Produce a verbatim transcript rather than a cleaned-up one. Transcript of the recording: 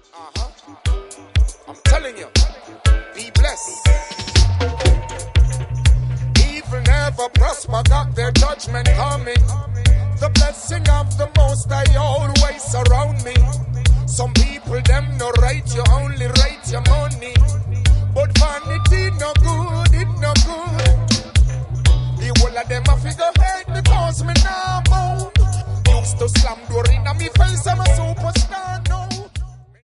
Uh-huh. I'm telling you, be blessed. Evil never prosper, got their judgment coming. The blessing of the Most High always surround me. Some people them no right, you only rate your money. But vanity no good.